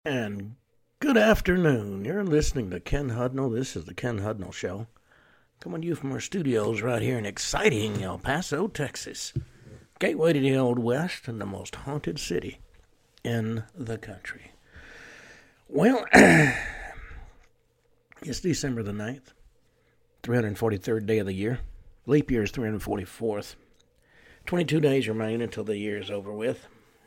And good afternoon. You're listening to Ken Hudnall. This is the Ken Hudnall Show. Coming to you from our studios right here in exciting El Paso, Texas. Gateway to the Old West and the most haunted city in the country. Well, it's December the 9th, 343rd day of the year. Leap year is 344th. 22 days remain until the year is over with.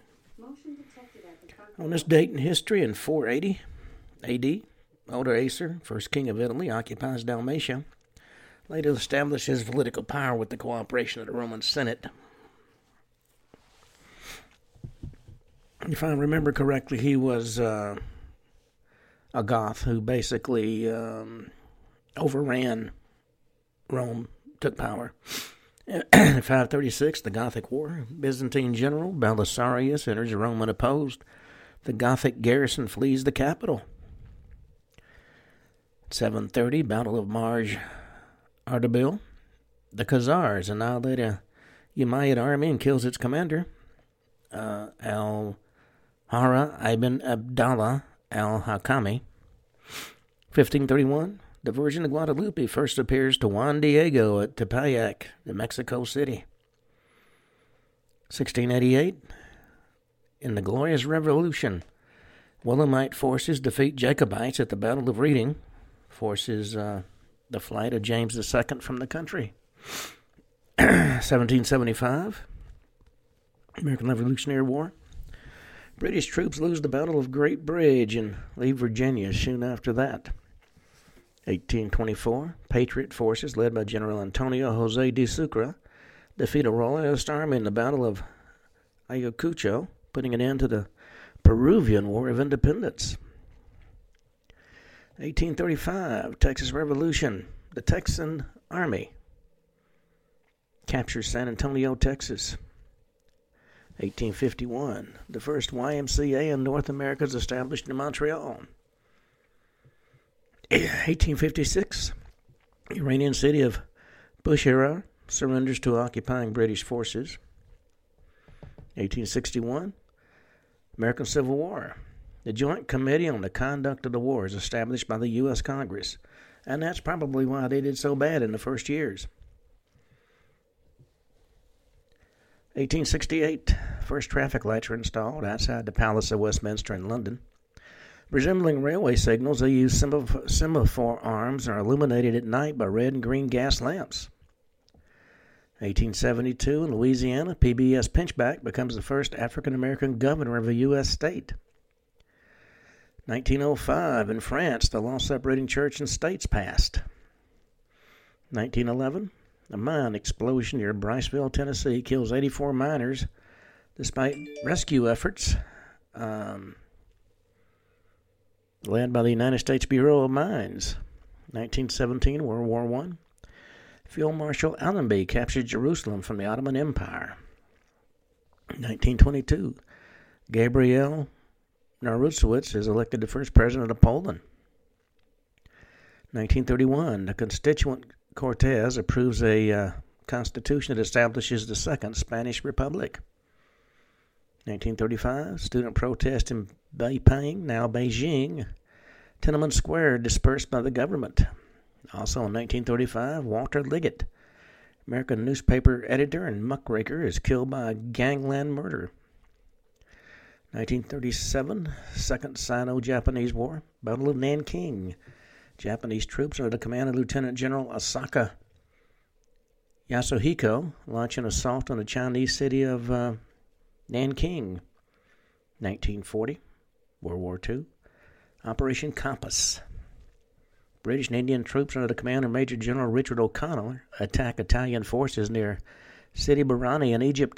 On this date in history, in 480 A.D., Odoacer, first king of Italy, occupies Dalmatia, later establishes political power with the cooperation of the Roman Senate. If I remember correctly, he was a Goth who basically overran Rome, took power. In 536, the Gothic War, Byzantine general Belisarius enters Rome unopposed. The Gothic garrison flees the capital. 730, Battle of Marj Ardabil. The Khazars annihilate a Umayyad army and kills its commander, Al-Hara ibn Abdallah al-Hakami. 1531, Diversion of Guadalupe first appears to Juan Diego at Tepeyac, in Mexico City. 1688, in the Glorious Revolution, Williamite forces defeat Jacobites at the Battle of Reading, forces the flight of James II from the country. 1775, American Revolutionary War. British troops lose the Battle of Great Bridge and leave Virginia soon after that. 1824, Patriot forces led by General Antonio Jose de Sucre defeat a Royalist army in the Battle of Ayacucho, putting an end to the Peruvian War of Independence. 1835, Texas Revolution. The Texan Army captures San Antonio, Texas. 1851, the first YMCA in North America is established in Montreal. 1856, Iranian city of Bushehr surrenders to occupying British forces. 1861, American Civil War. The Joint Committee on the Conduct of the War is established by the U.S. Congress, and that's probably why they did so bad in the first years. 1868, first traffic lights were installed outside the Palace of Westminster in London. Resembling railway signals, they use semaphore arms and are illuminated at night by red and green gas lamps. 1872, in Louisiana, PBS Pinchback becomes the first African-American governor of a U.S. state. 1905, in France, the law separating church and states passed. 1911, a mine explosion near Briceville, Tennessee, kills 84 miners despite rescue efforts led by the United States Bureau of Mines. 1917, World War I. Field Marshal Allenby captured Jerusalem from the Ottoman Empire. 1922, Gabriel Narusewicz is elected the first president of Poland. 1931, the Constituent Cortes approves a constitution that establishes the Second Spanish Republic. 1935, student protest in Beiping, now Beijing. Tiananmen Square dispersed by the government. Also in 1935, Walter Liggett, American newspaper editor and muckraker, is killed by a gangland murder. 1937, Second Sino-Japanese War, Battle of Nanking. Japanese troops under the command of Lieutenant General Asaka Yasuhiko launch an assault on the Chinese city of Nanking. 1940, World War II, Operation Compass. British and Indian troops under the command of Major General Richard O'Connell attack Italian forces near Sidi Barrani in Egypt.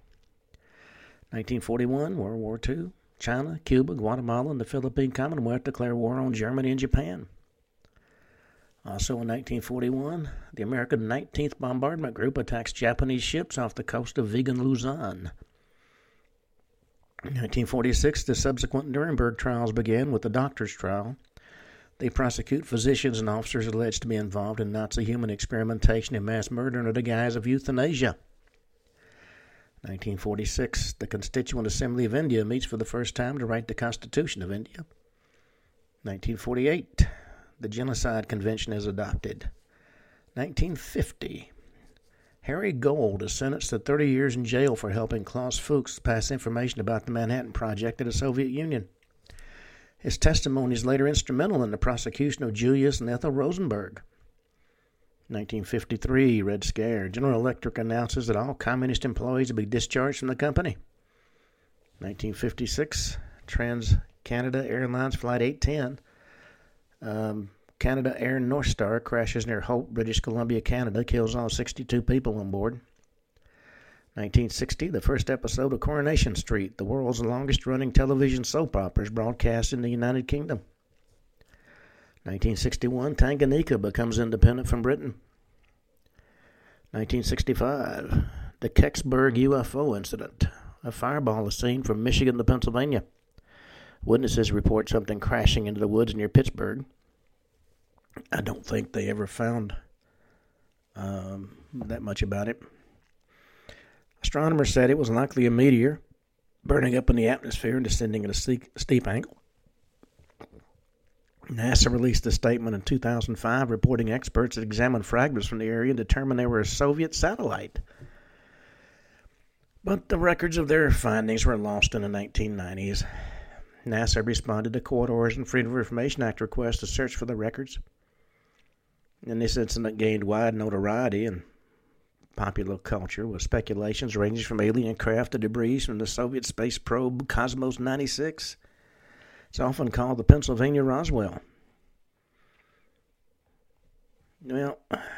1941, World War II, China, Cuba, Guatemala, and the Philippine Commonwealth declare war on Germany and Japan. Also in 1941, the American 19th Bombardment Group attacks Japanese ships off the coast of vegan Luzon. In 1946, the subsequent Nuremberg trials began with the doctors' trial. They prosecute physicians and officers alleged to be involved in Nazi human experimentation and mass murder under the guise of euthanasia. 1946, the Constituent Assembly of India meets for the first time to write the Constitution of India. 1948, the Genocide Convention is adopted. 1950, Harry Gold is sentenced to 30 years in jail for helping Klaus Fuchs pass information about the Manhattan Project in the Soviet Union. His testimony is later instrumental in the prosecution of Julius and Ethel Rosenberg. 1953, Red Scare. General Electric announces that all communist employees will be discharged from the company. 1956, Trans-Canada Airlines Flight 810. Canada Air North Star crashes near Hope, British Columbia, Canada, kills all 62 people on board. 1960, the first episode of Coronation Street, the world's longest-running television soap opera, is broadcast in the United Kingdom. 1961, Tanganyika becomes independent from Britain. 1965, the Kecksburg UFO incident. A fireball is seen from Michigan to Pennsylvania. Witnesses report something crashing into the woods near Pittsburgh. I don't think they ever found that much about it. Astronomers said it was likely a meteor burning up in the atmosphere and descending at a steep angle. NASA released a statement in 2005 reporting experts had examined fragments from the area and determined they were a Soviet satellite. But the records of their findings were lost in the 1990s. NASA responded to Court Orders and Freedom of Information Act requests to search for the records. And this incident gained wide notoriety in popular culture with speculations ranging from alien craft to debris from the Soviet space probe Cosmos 96. It's often called the Pennsylvania Roswell. Well,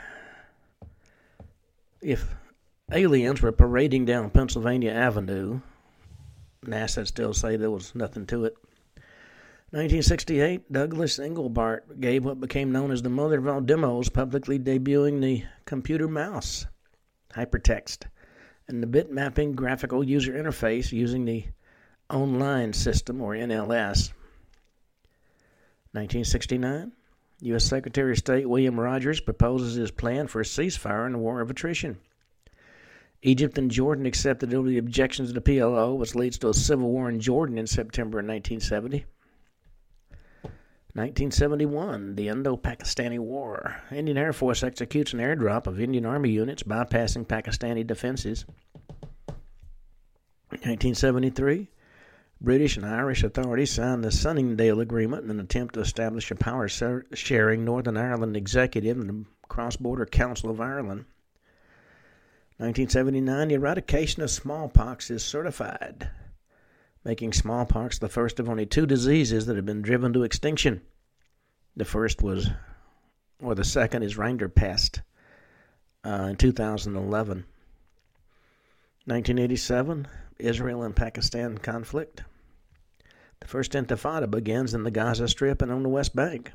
if aliens were parading down Pennsylvania Avenue, NASA would still say there was nothing to it. 1968, Douglas Engelbart gave what became known as the mother of all demos, publicly debuting the computer mouse, hypertext, and the bit mapping graphical user interface using the Online System, or NLS. 1969, U.S. Secretary of State William Rogers proposes his plan for a ceasefire in the War of Attrition. Egypt and Jordan accepted the objections of the PLO, which leads to a civil war in Jordan in September 1970. 1971, the Indo-Pakistani War. Indian Air Force executes an airdrop of Indian Army units bypassing Pakistani defenses. 1973, British and Irish authorities signed the Sunningdale Agreement in an attempt to establish a power-sharing Northern Ireland executive in the Cross-Border Council of Ireland. 1979, the eradication of smallpox is certified, making smallpox the first of only two diseases that have been driven to extinction. The second is rinderpest in 2011. 1987, Israel and Pakistan conflict. The first intifada begins in the Gaza Strip and on the West Bank.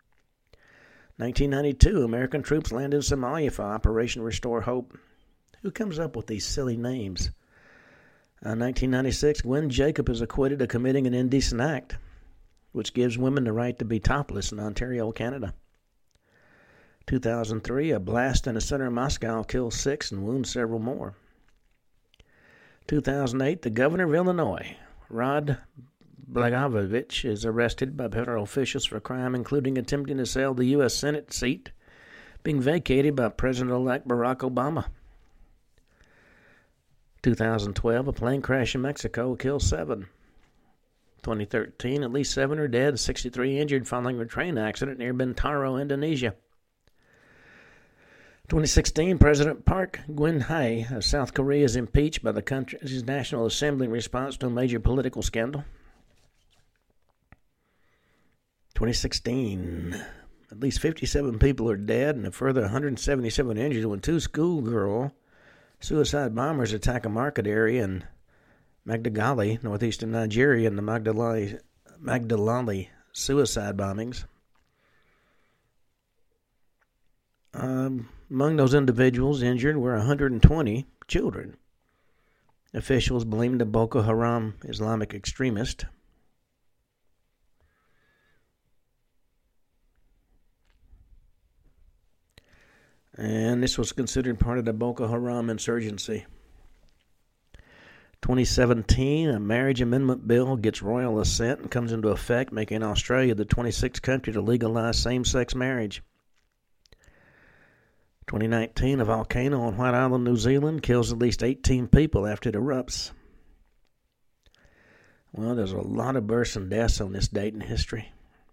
1992, American troops land in Somalia for Operation Restore Hope. Who comes up with these silly names? 1996, Gwen Jacob is acquitted of committing an indecent act, which gives women the right to be topless in Ontario, Canada. 2003, a blast in the center of Moscow kills 6 and wounds several more. 2008, the governor of Illinois, Rod Blagojevich, is arrested by federal officials for a crime including attempting to sell the U.S. Senate seat being vacated by President-elect Barack Obama. 2012, a plane crash in Mexico kills 7. 2013, at least 7 are dead and 63 injured following a train accident near Bintaro, Indonesia. 2016, President Park Geun-hye of South Korea is impeached by the country's National Assembly in response to a major political scandal. 2016, at least 57 people are dead and a further 177 injured when 2 schoolgirl suicide bombers attack a market area in Magdagali, northeastern Nigeria, in the Magdalali suicide bombings. Among those individuals injured were 120 children. Officials blamed the Boko Haram Islamic extremist. And this was considered part of the Boko Haram insurgency. 2017, a marriage amendment bill gets royal assent and comes into effect, making Australia the 26th country to legalize same-sex marriage. 2019, a volcano on White Island, New Zealand, kills at least 18 people after it erupts. Well, there's a lot of births and deaths on this date in history.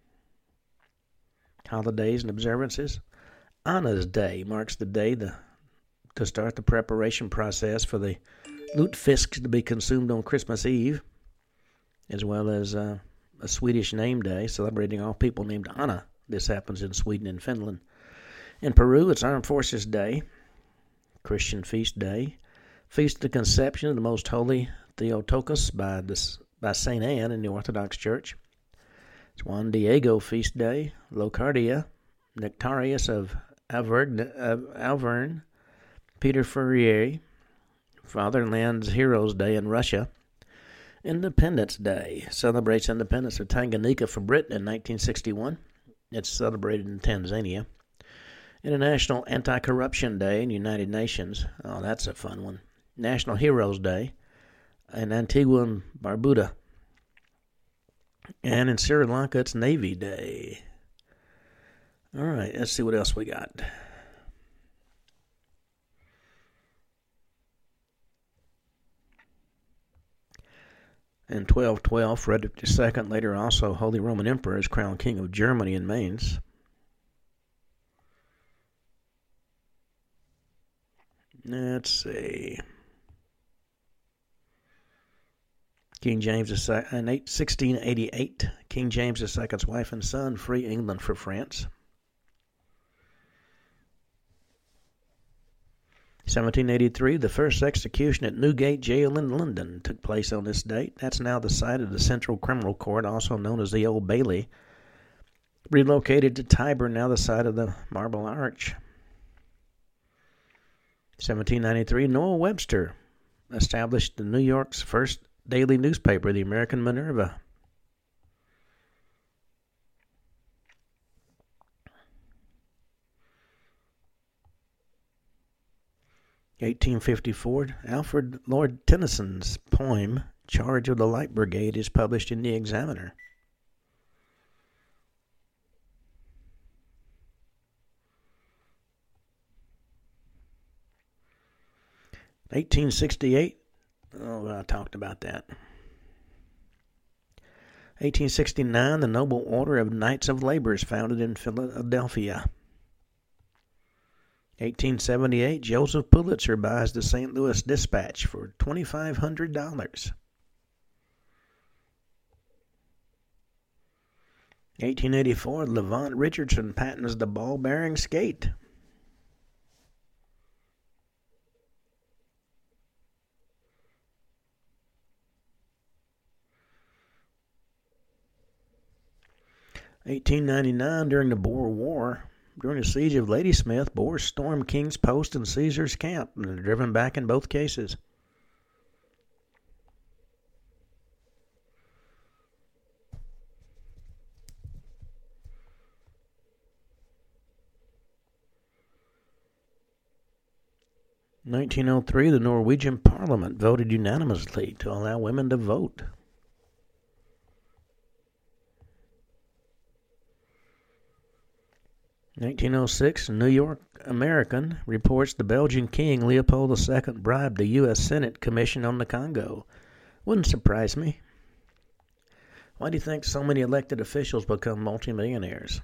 Holidays and observances. Anna's Day marks the day to start the preparation process for the lutefisk to be consumed on Christmas Eve, as well as a Swedish name day celebrating all people named Anna. This happens in Sweden and Finland. In Peru, it's Armed Forces Day, Christian Feast Day, Feast of the Conception of the Most Holy Theotokos by St. Anne in the Orthodox Church. It's Juan Diego Feast Day, Locardia, Nectarius of Auvergne, Peter Fourier, Fatherland's Heroes Day in Russia. Independence Day celebrates independence of Tanganyika from Britain in 1961. It's celebrated in Tanzania. International Anti-Corruption Day in the United Nations. Oh, that's a fun one. National Heroes Day in Antigua and Barbuda. And in Sri Lanka, it's Navy Day. All right, let's see what else we got. In 1212, Frederick II, later also Holy Roman Emperor, is crowned King of Germany and Mainz. Let's see. King James II, in 1688, King James II's wife and son free England for France. 1783, the first execution at Newgate Jail in London took place on this date. That's now the site of the Central Criminal Court, also known as the Old Bailey. Relocated to Tyburn, now the site of the Marble Arch. 1793, Noah Webster established the New York's first daily newspaper, the American Minerva. (1854), Alfred Lord Tennyson's poem "Charge of the Light Brigade" is published in the Examiner. (1868), I talked about that. 1869, the Noble Order of Knights of Labor is founded in Philadelphia. 1878, Joseph Pulitzer buys the St. Louis Dispatch for $2,500. 1884, Levant Richardson patents the ball-bearing skate. 1899, during the Boer War, during the siege of Ladysmith, Boers stormed King's Post and Caesar's Camp and were driven back in both cases. In 1903, the Norwegian Parliament voted unanimously to allow women to vote. 1906, New York American reports the Belgian King Leopold II bribed the U.S. Senate Commission on the Congo. Wouldn't surprise me. Why do you think so many elected officials become multimillionaires?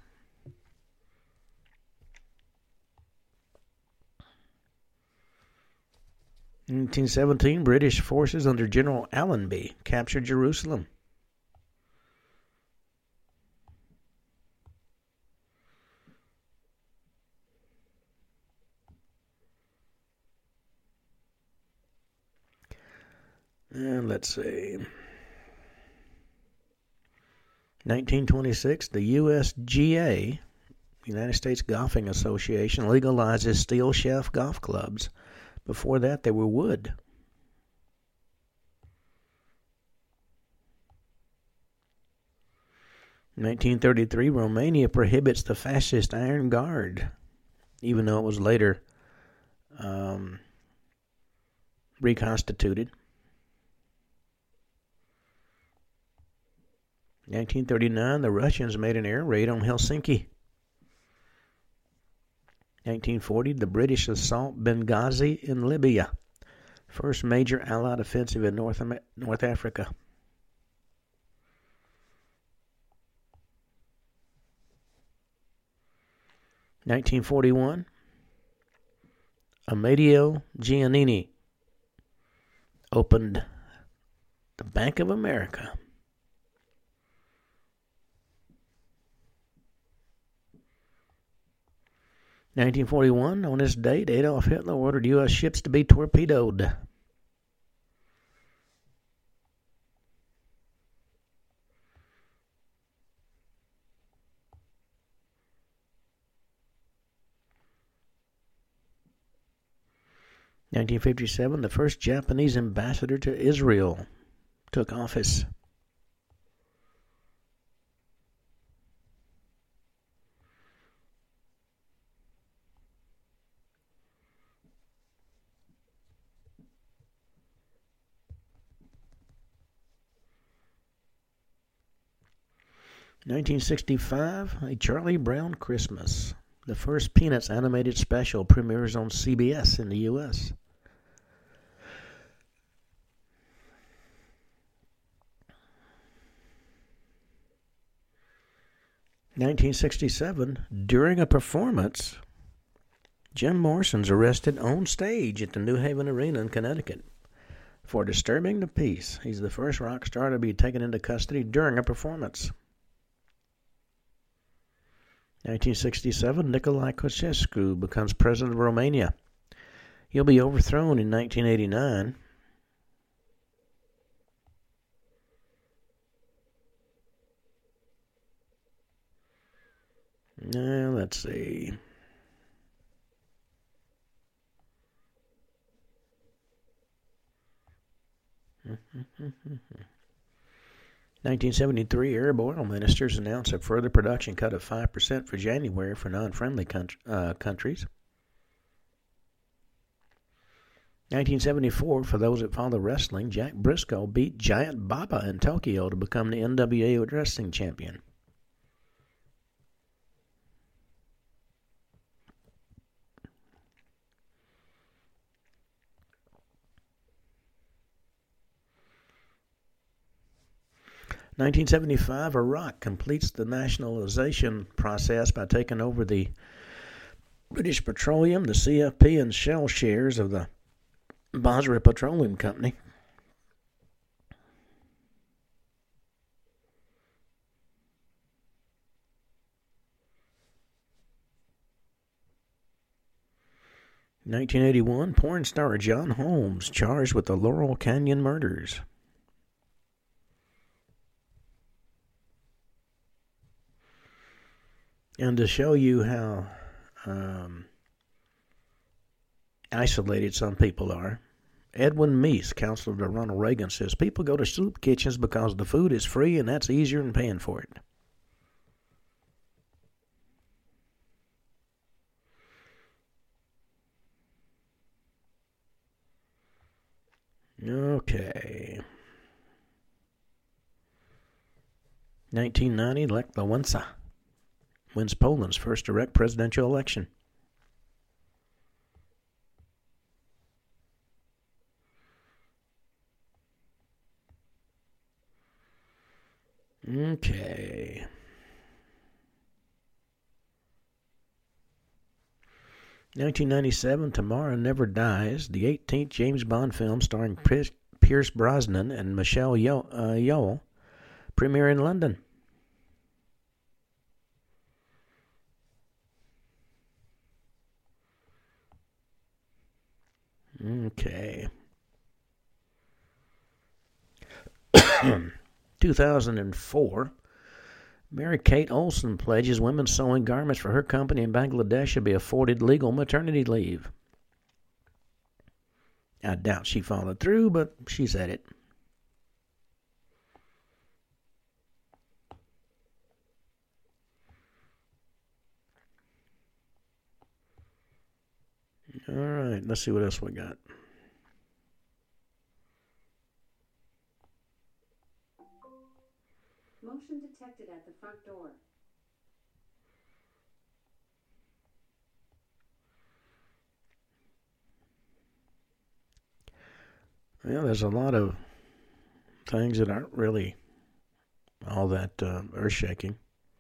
In 1917, British forces under General Allenby captured Jerusalem. And let's see. 1926, the USGA, United States Golfing Association, legalizes steel shelf golf clubs. Before that, they were wood. In 1933, Romania prohibits the fascist Iron Guard, even though it was later reconstituted. 1939, the Russians made an air raid on Helsinki. 1940, the British assault Benghazi in Libya. First major Allied offensive in North Africa. 1941, Amadeo Giannini opened the Bank of America. 1941, on this date, Adolf Hitler ordered U.S. ships to be torpedoed. In 1957, the first Japanese ambassador to Israel took office. In 1965, A Charlie Brown Christmas. The first Peanuts animated special premieres on CBS in the U.S. 1967, during a performance, Jim Morrison's arrested on stage at the New Haven Arena in Connecticut for disturbing the peace. He's the first rock star to be taken into custody during a performance. 1967, Nicolae Ceausescu becomes president of Romania. He'll be overthrown in 1989. Now, let's see. Mm-hmm. 1973, Arab oil ministers announced a further production cut of 5% for January for non-friendly countries. 1974, for those that follow wrestling, Jack Briscoe beat Giant Baba in Tokyo to become the NWA wrestling champion. In 1975, Iraq completes the nationalization process by taking over the British Petroleum, the CFP, and Shell shares of the Basra Petroleum Company. In 1981, porn star John Holmes charged with the Laurel Canyon murders. And to show you how isolated some people are, Edwin Meese, counselor to Ronald Reagan, says people go to soup kitchens because the food is free and that's easier than paying for it. Okay. 1990, Lech Wałęsa wins Poland's first direct presidential election. Okay. 1997, Tomorrow Never Dies, the 18th James Bond film starring Pierce Brosnan and Michelle Yeoh, premiere in London. Okay. 2004, Mary-Kate Olsen pledges women's sewing garments for her company in Bangladesh should be afforded legal maternity leave. I doubt she followed through, but she said it. All right, let's see what else we got. Motion person detected at the front door. Well, there's a lot of things that aren't really all that earth-shaking.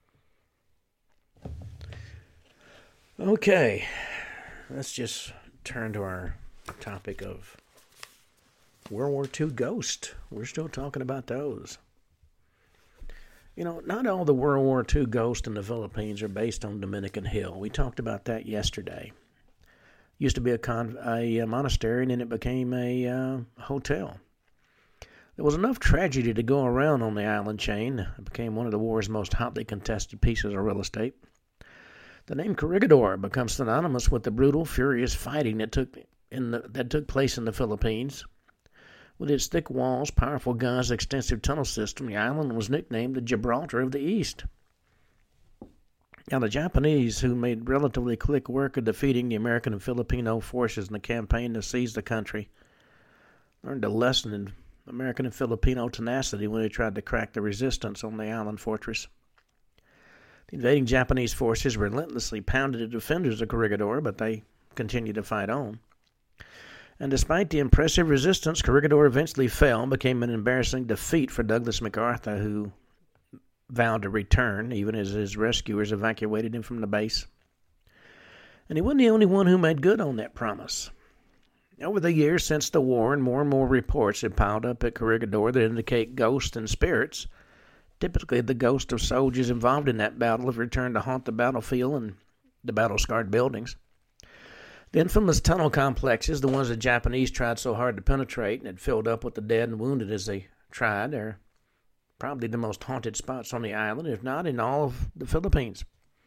Okay, let's just turn to our topic of World War II ghosts. We're still talking about those. You know, not all the World War II ghosts in the Philippines are based on Dominican Hill. We talked about that yesterday. Used to be a monastery, and then it became a hotel. There was enough tragedy to go around on the island chain. It became one of the war's most hotly contested pieces of real estate. The name Corregidor becomes synonymous with the brutal, furious fighting that took place in the Philippines. With its thick walls, powerful guns, extensive tunnel system, the island was nicknamed the Gibraltar of the East. Now, the Japanese, who made relatively quick work of defeating the American and Filipino forces in the campaign to seize the country, learned a lesson in American and Filipino tenacity when they tried to crack the resistance on the island fortress. The invading Japanese forces relentlessly pounded the defenders of Corregidor, but they continued to fight on. And despite the impressive resistance, Corregidor eventually fell and became an embarrassing defeat for Douglas MacArthur, who vowed to return, even as his rescuers evacuated him from the base. And he wasn't the only one who made good on that promise. Over the years since the war, and more reports have piled up at Corregidor that indicate ghosts and spirits. Typically, the ghosts of soldiers involved in that battle have returned to haunt the battlefield and the battle-scarred buildings. The infamous tunnel complexes, the ones the Japanese tried so hard to penetrate and had filled up with the dead and wounded as they tried, are probably the most haunted spots on the island, if not in all of the Philippines.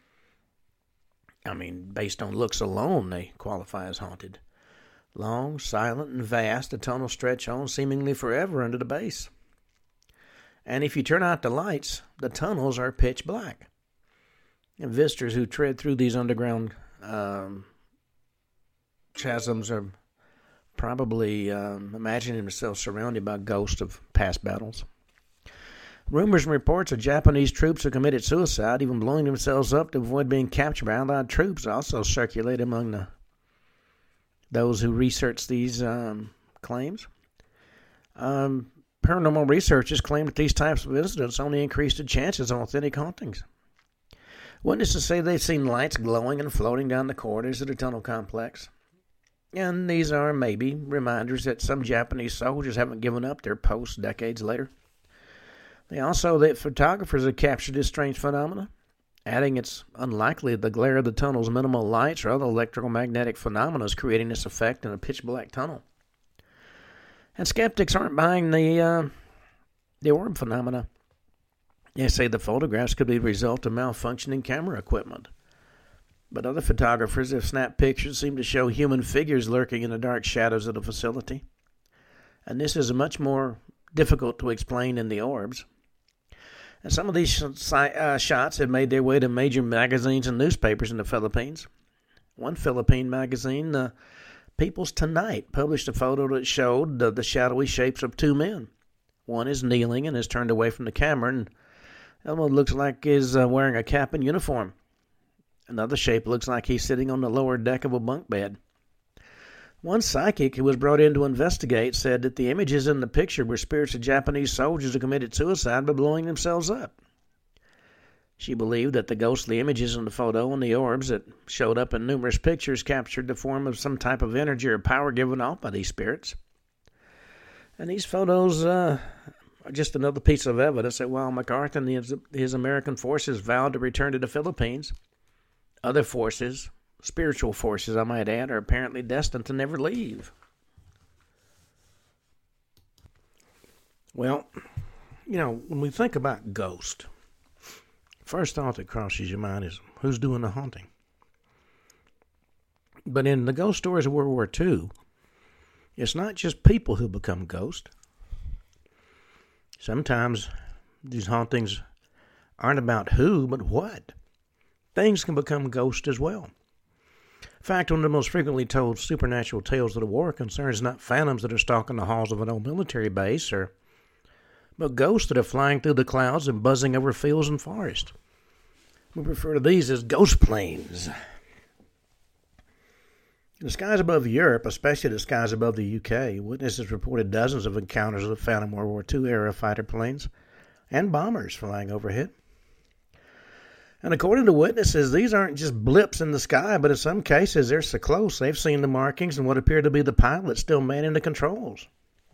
I mean, based on looks alone, they qualify as haunted. Long, silent, and vast, the tunnels stretch on seemingly forever under the base. And if you turn out the lights, the tunnels are pitch black. And visitors who tread through these underground chasms are probably imagining themselves surrounded by ghosts of past battles. Rumors and reports of Japanese troops who committed suicide, even blowing themselves up to avoid being captured by Allied troops, also circulate among those who research these claims. Paranormal researchers claim that these types of incidents only increase the chances of authentic hauntings. Witnesses say they've seen lights glowing and floating down the corridors of the tunnel complex. And these are maybe reminders that some Japanese soldiers haven't given up their posts decades later. That photographers have captured this strange phenomena, adding it's unlikely the glare of the tunnel's minimal lights or other electromagnetic phenomena is creating this effect in a pitch-black tunnel. And skeptics aren't buying the orb phenomena. They say the photographs could be the result of malfunctioning camera equipment. But other photographers have snapped pictures that seem to show human figures lurking in the dark shadows of the facility. And this is much more difficult to explain than the orbs. And some of these shots have made their way to major magazines and newspapers in the Philippines. One Philippine magazine, the People's Tonight, published a photo that showed the shadowy shapes of two men. One is kneeling and is turned away from the camera, and the other one looks like he's wearing a cap and uniform. Another shape looks like he's sitting on the lower deck of a bunk bed. One psychic who was brought in to investigate said that the images in the picture were spirits of Japanese soldiers who committed suicide by blowing themselves up. She believed that the ghostly images in the photo and the orbs that showed up in numerous pictures captured the form of some type of energy or power given off by these spirits. And these photos are just another piece of evidence that while MacArthur and his American forces vowed to return to the Philippines, other forces, spiritual forces I might add, are apparently destined to never leave. Well, when we think about ghosts, first thought that crosses your mind is, who's doing the haunting? But in the ghost stories of World War II, it's not just people who become ghosts. Sometimes these hauntings aren't about who, but what. Things can become ghosts as well. In fact, one of the most frequently told supernatural tales of the war concerns not phantoms that are stalking the halls of an old military base, but but ghosts that are flying through the clouds and buzzing over fields and forests. We refer to these as ghost planes. In the skies above Europe, especially the skies above the UK, witnesses reported dozens of encounters found in World War II-era fighter planes and bombers flying overhead. And according to witnesses, these aren't just blips in the sky, but in some cases they're so close they've seen the markings and what appear to be the pilot still manning the controls.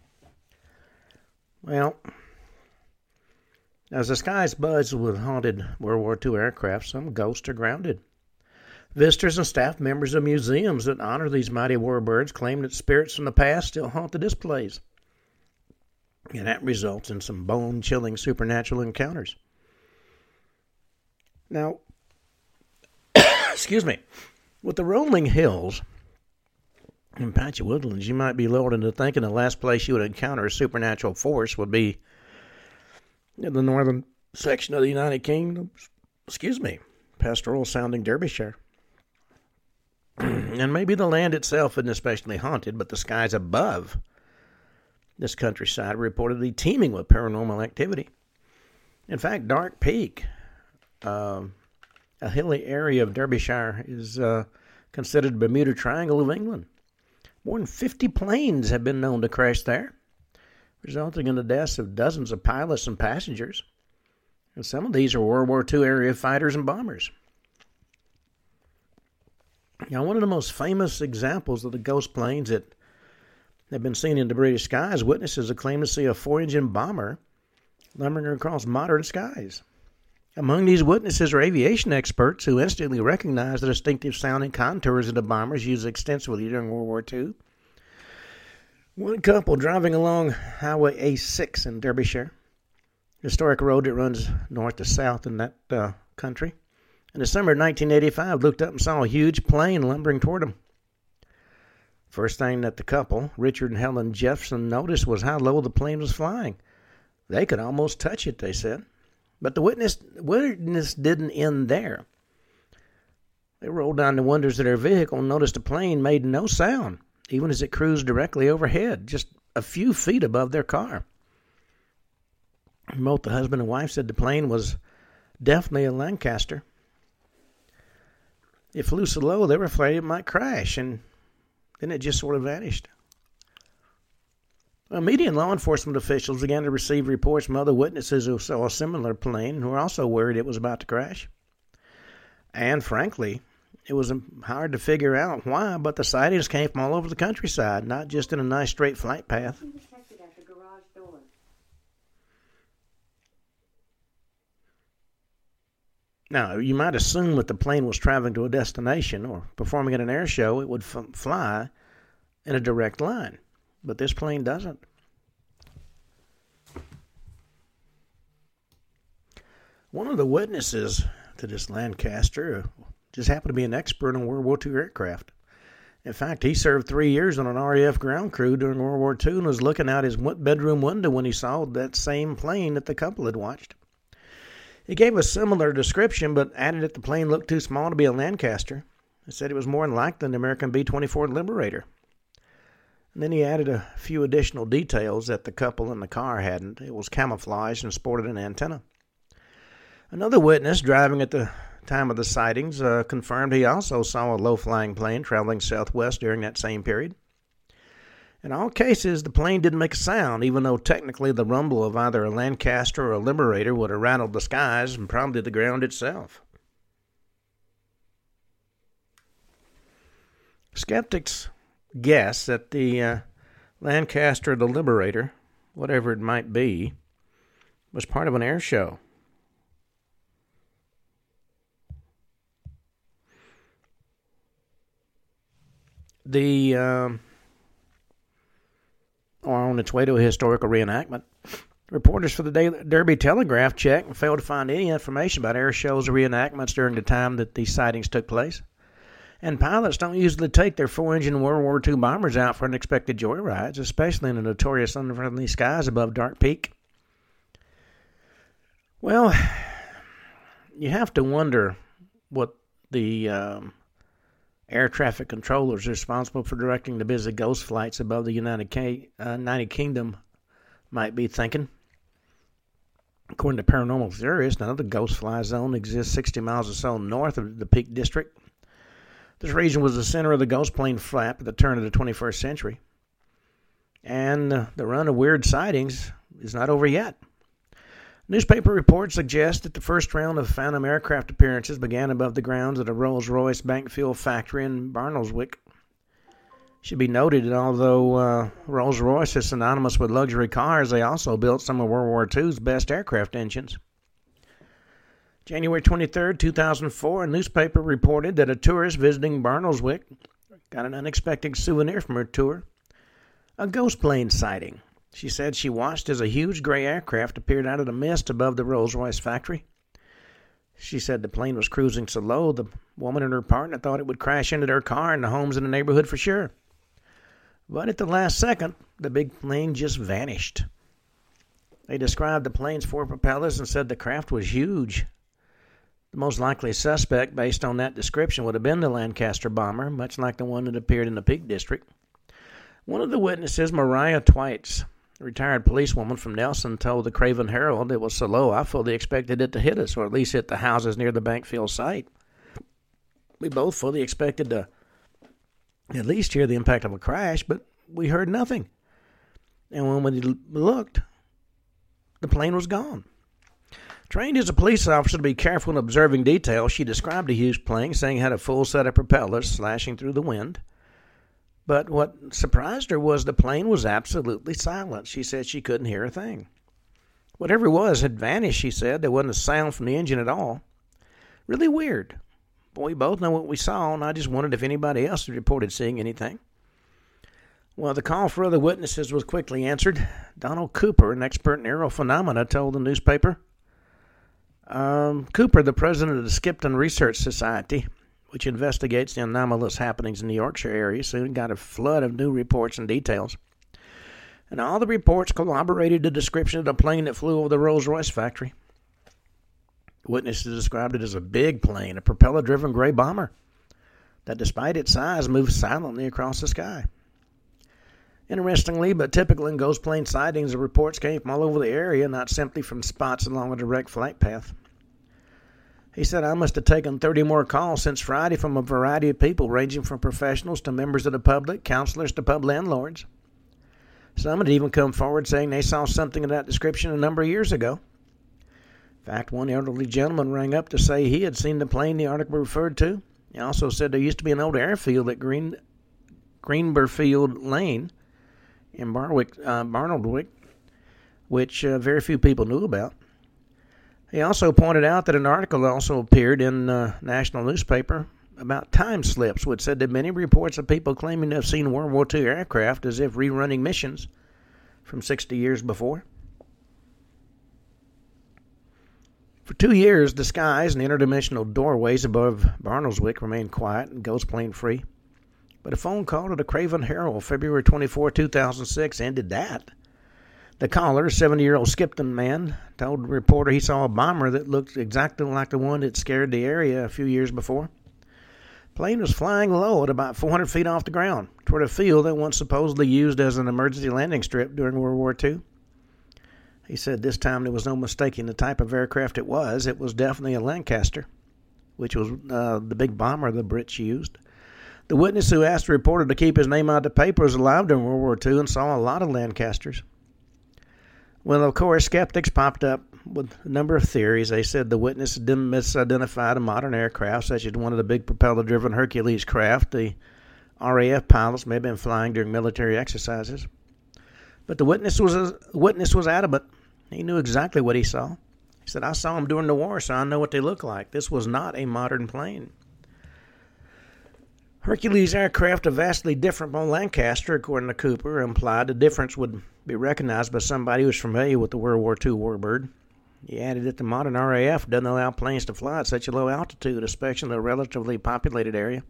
Well, as the skies buzz with haunted World War II aircraft, some ghosts are grounded. Visitors and staff members of museums that honor these mighty warbirds claim that spirits from the past still haunt the displays. And that results in some bone-chilling supernatural encounters. Now, excuse me, with the rolling hills and patchy woodlands, you might be lured into thinking the last place you would encounter a supernatural force would be in the northern section of the United Kingdom, pastoral-sounding Derbyshire. And maybe the land itself isn't especially haunted, but the skies above this countryside are reportedly teeming with paranormal activity. In fact, Dark Peak, a hilly area of Derbyshire, is considered the Bermuda Triangle of England. More than 50 planes have been known to crash there, resulting in the deaths of dozens of pilots and passengers. And some of these are World War II area fighters and bombers. Now, one of the most famous examples of the ghost planes that have been seen in the British skies, witnesses have claimed to see a 4-engine bomber lumbering across modern skies. Among these witnesses are aviation experts who instantly recognized the distinctive sound and contours of the bombers used extensively during World War II. One couple driving along Highway A6 in Derbyshire, historic road that runs north to south in that country, in the summer of 1985, looked up and saw a huge plane lumbering toward them. First thing that the couple, Richard and Helen Jeffson, noticed was how low the plane was flying. They could almost touch it, they said. But the witness didn't end there. They rolled down the windows of their vehicle and noticed the plane made no sound, even as it cruised directly overhead, just a few feet above their car. Both the husband and wife said the plane was definitely a Lancaster. It flew so low they were afraid it might crash, and then it just sort of vanished. Well, media and law enforcement officials began to receive reports from other witnesses who saw a similar plane and who were also worried it was about to crash. And frankly, it was hard to figure out why, but the sightings came from all over the countryside, not just in a nice straight flight path. Now, you might assume that the plane was traveling to a destination or performing at an air show, it would fly in a direct line. But this plane doesn't. One of the witnesses to this Lancaster just happened to be an expert on World War II aircraft. In fact, he served 3 years on an RAF ground crew during World War II and was looking out his bedroom window when he saw that same plane that the couple had watched. He gave a similar description, but added that the plane looked too small to be a Lancaster. He said it was more like the American B-24 Liberator. And then he added a few additional details that the couple in the car hadn't. It was camouflaged and sported an antenna. Another witness driving at the time of the sightings confirmed he also saw a low-flying plane traveling southwest during that same period. In all cases, the plane didn't make a sound, even though technically the rumble of either a Lancaster or a Liberator would have rattled the skies and probably the ground itself. Skeptics guess that the Lancaster or the Liberator, whatever it might be, was part of an air show. Or on its way to a historical reenactment. Reporters for the Derby Telegraph checked and failed to find any information about air shows or reenactments during the time that these sightings took place. And pilots don't usually take their 4-engine World War II bombers out for unexpected joyrides, especially in the notorious unfriendly skies above Dark Peak. Well, you have to wonder what the air traffic controllers responsible for directing the busy ghost flights above the United Kingdom might be thinking. According to paranormal theorists, now the ghost fly zone exists 60 miles or so north of the Peak District. This region was the center of the ghost plane flap at the turn of the 21st century. And the run of weird sightings is not over yet. Newspaper reports suggest that the first round of phantom aircraft appearances began above the grounds of the Rolls-Royce bank fuel factory in Barnoldswick. It should be noted that although Rolls-Royce is synonymous with luxury cars, they also built some of World War II's best aircraft engines. January 23, 2004, a newspaper reported that a tourist visiting Barnoldswick got an unexpected souvenir from her tour, a ghost plane sighting. She said she watched as a huge gray aircraft appeared out of the mist above the Rolls-Royce factory. She said the plane was cruising so low, the woman and her partner thought it would crash into their car and the homes in the neighborhood for sure. But at the last second, the big plane just vanished. They described the plane's four propellers and said the craft was huge. The most likely suspect, based on that description, would have been the Lancaster bomber, much like the one that appeared in the Peak District. One of the witnesses, Mariah Twites, a retired policewoman from Nelson, told the Craven Herald it was so low I fully expected it to hit us, or at least hit the houses near the Bankfield site. We both fully expected to at least hear the impact of a crash, but we heard nothing. And when we looked, the plane was gone. Trained as a police officer to be careful in observing details, she described the huge plane, saying it had a full set of propellers slashing through the wind. But what surprised her was the plane was absolutely silent. She said she couldn't hear a thing. Whatever it was had vanished, she said. There wasn't a sound from the engine at all. Really weird. But we both know what we saw, and I just wondered if anybody else had reported seeing anything. Well, the call for other witnesses was quickly answered. Donald Cooper, an expert in aerial phenomena, told the newspaper. Cooper, the president of the Skipton Research Society, which investigates the anomalous happenings in the Yorkshire area, soon got a flood of new reports and details. And all the reports corroborated the description of the plane that flew over the Rolls-Royce factory. Witnesses described it as a big plane, a propeller-driven gray bomber, that despite its size moved silently across the sky. Interestingly, but typical in ghost plane sightings, the reports came from all over the area, not simply from spots along a direct flight path. He said, I must have taken 30 more calls since Friday from a variety of people, ranging from professionals to members of the public, counselors to pub landlords. Some had even come forward saying they saw something of that description a number of years ago. In fact, one elderly gentleman rang up to say he had seen the plane the article referred to. He also said there used to be an old airfield at Greenberfield Lane in Barnoldswick, which very few people knew about. He also pointed out that an article also appeared in a national newspaper about time slips, which said that many reports of people claiming to have seen World War II aircraft as if rerunning missions from 60 years before. For 2 years, the skies and interdimensional doorways above Barnoldswick remained quiet and ghost plane free. But a phone call to the Craven Herald, February 24, 2006, ended that. The caller, a 70-year-old Skipton man, told the reporter he saw a bomber that looked exactly like the one that scared the area a few years before. The plane was flying low at about 400 feet off the ground, toward a field that once supposedly used as an emergency landing strip during World War II. He said this time there was no mistaking the type of aircraft it was. It was definitely a Lancaster, which was the big bomber the Brits used. The witness who asked the reporter to keep his name out of the paper was alive during World War II and saw a lot of Lancasters. Well, of course, skeptics popped up with a number of theories. They said the witness didn't misidentified a modern aircraft, such as one of the big propeller-driven Hercules craft the RAF pilots may have been flying during military exercises. But the witness was adamant. He knew exactly what he saw. He said, I saw them during the war, so I know what they look like. This was not a modern plane. Hercules aircraft are vastly different from Lancaster, according to Cooper, implied the difference would be recognized by somebody who was familiar with the World War II warbird. He added that the modern RAF doesn't allow planes to fly at such a low altitude, especially in a relatively populated area.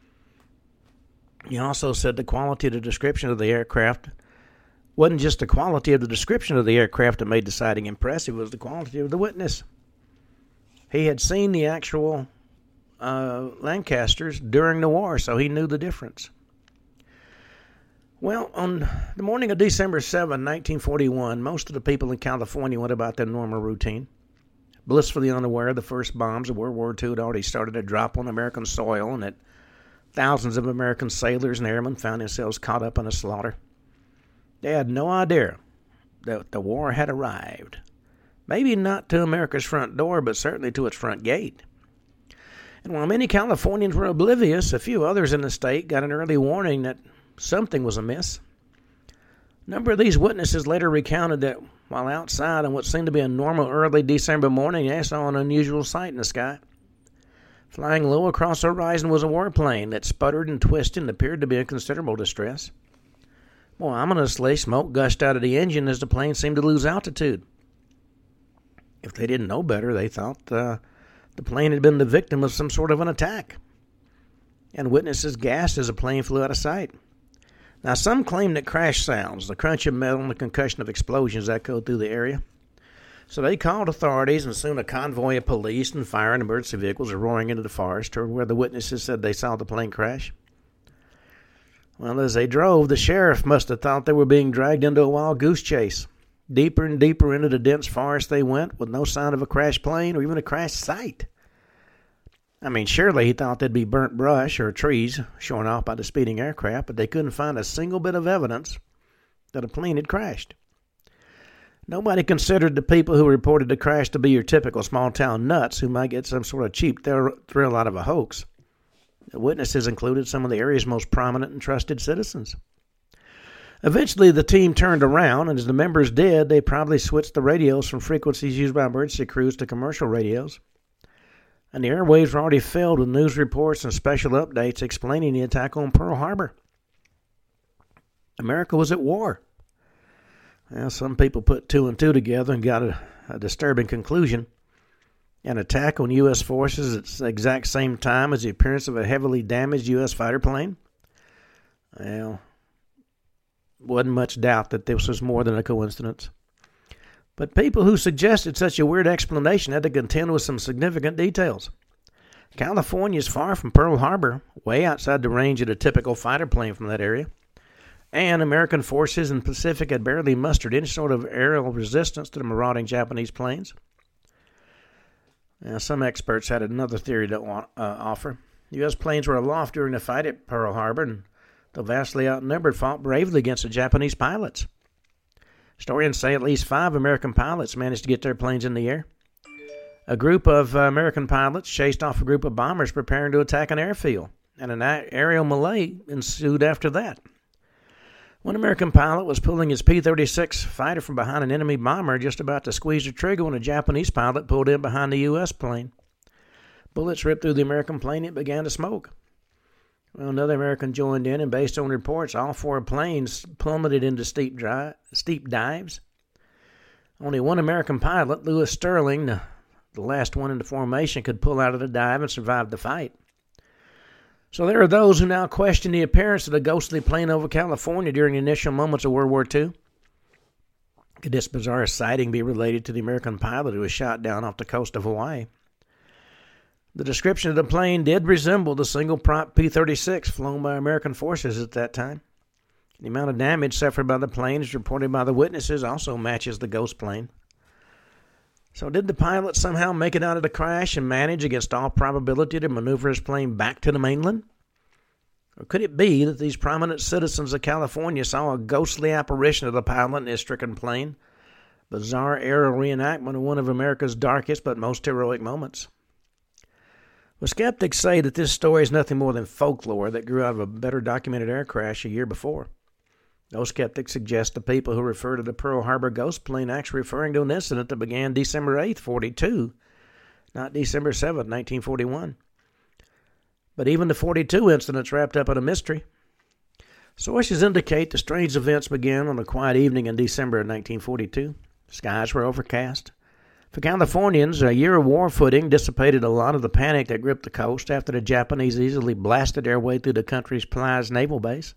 He also said the quality of the description of the aircraft wasn't just the quality of the description of the aircraft that made the sighting impressive, it was the quality of the witness. He had seen the actual Lancasters during the war, so he knew the difference. Well, on the morning of December 7, 1941, most of the people in California went about their normal routine. Blissfully unaware the first bombs of World War II had already started to drop on American soil and that thousands of American sailors and airmen found themselves caught up in a slaughter. They had no idea that the war had arrived. Maybe not to America's front door, but certainly to its front gate. And while many Californians were oblivious, a few others in the state got an early warning that something was amiss. A number of these witnesses later recounted that while outside on what seemed to be a normal early December morning, they saw an unusual sight in the sky. Flying low across the horizon was a warplane that sputtered and twisted and appeared to be in considerable distress. More ominously, smoke gushed out of the engine as the plane seemed to lose altitude. If they didn't know better, they thought the plane had been the victim of some sort of an attack. And witnesses gasped as the plane flew out of sight. Now, some claim that crash sounds, the crunch of metal and the concussion of explosions echoed through the area. So they called authorities, and soon a convoy of police and fire and emergency vehicles were roaring into the forest toward where the witnesses said they saw the plane crash. Well, as they drove, the sheriff must have thought they were being dragged into a wild goose chase. Deeper and deeper into the dense forest they went, with no sign of a crashed plane or even a crashed site. I mean, surely he thought there'd be burnt brush or trees shorn off by the speeding aircraft, but they couldn't find a single bit of evidence that a plane had crashed. Nobody considered the people who reported the crash to be your typical small-town nuts who might get some sort of cheap thrill out of a hoax. The witnesses included some of the area's most prominent and trusted citizens. Eventually, the team turned around, and as the members did, they probably switched the radios from frequencies used by emergency crews to commercial radios. And the airwaves were already filled with news reports and special updates explaining the attack on Pearl Harbor. America was at war. Well, some people put two and two together and got a disturbing conclusion. An attack on U.S. forces at the exact same time as the appearance of a heavily damaged U.S. fighter plane? Well, wasn't much doubt that this was more than a coincidence. But people who suggested such a weird explanation had to contend with some significant details. California is far from Pearl Harbor, way outside the range of a typical fighter plane from that area. And American forces in the Pacific had barely mustered any sort of aerial resistance to the marauding Japanese planes. Now, some experts had another theory to offer. U.S. planes were aloft during the fight at Pearl Harbor, and though vastly outnumbered, fought bravely against the Japanese pilots. Historians say at least 5 American pilots managed to get their planes in the air. A group of American pilots chased off a group of bombers preparing to attack an airfield, and an aerial melee ensued after that. One American pilot was pulling his P-36 fighter from behind an enemy bomber, just about to squeeze the trigger when a Japanese pilot pulled in behind the U.S. plane. Bullets ripped through the American plane and it began to smoke. Well, another American joined in, and based on reports, all 4 planes plummeted into steep dives. Only one American pilot, Lewis Sterling, the last one in the formation, could pull out of the dive and survive the fight. So there are those who now question the appearance of the ghostly plane over California during the initial moments of World War II. Could this bizarre sighting be related to the American pilot who was shot down off the coast of Hawaii? The description of the plane did resemble the single-prop P-36 flown by American forces at that time. The amount of damage suffered by the plane, as reported by the witnesses, also matches the ghost plane. So did the pilot somehow make it out of the crash and manage, against all probability, to maneuver his plane back to the mainland? Or could it be that these prominent citizens of California saw a ghostly apparition of the pilot and his stricken plane? Bizarre aerial reenactment of one of America's darkest but most heroic moments. Well, skeptics say that this story is nothing more than folklore that grew out of a better documented air crash a year before. Those skeptics suggest the people who refer to the Pearl Harbor ghost plane actually referring to an incident that began December 8th, 42, not December 7th, 1941. But even the 42 incidents wrapped up in a mystery. Sources indicate the strange events began on a quiet evening in December of 1942. Skies were overcast. For Californians, a year of war footing dissipated a lot of the panic that gripped the coast after the Japanese easily blasted their way through the country's prized naval base.